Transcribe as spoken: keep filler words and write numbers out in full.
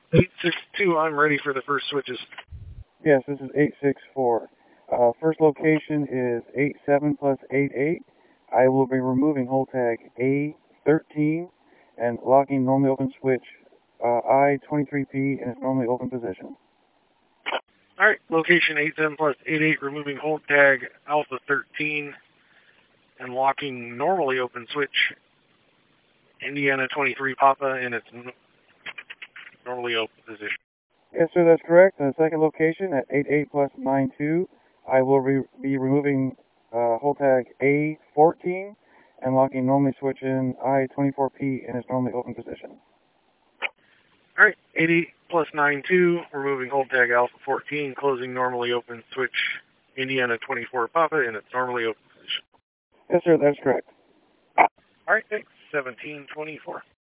eight six two, I'm ready for the first switches. Yes, this is eight six four. Uh, first location is eight seven plus eight eight. I will be removing hold tag A thirteen and locking normally open switch uh, I twenty-three P in its normally open position. Alright, location eight seven plus eight eight, removing hold tag Alpha thirteen and locking normally open switch Indiana twenty-three Papa in its normally open position. Yes, sir, that's correct. And the second location at eight eight plus nine two, I will re be removing uh, hold tag A fourteen and locking normally switch in I twenty-four P in its normally open position. Alright, eight eight plus nine two, removing hold tag Alpha fourteen, closing normally open switch Indiana twenty-four Papa in its normally open position. Yes, sir, that's correct. Alright, thanks. seventeen twenty-four.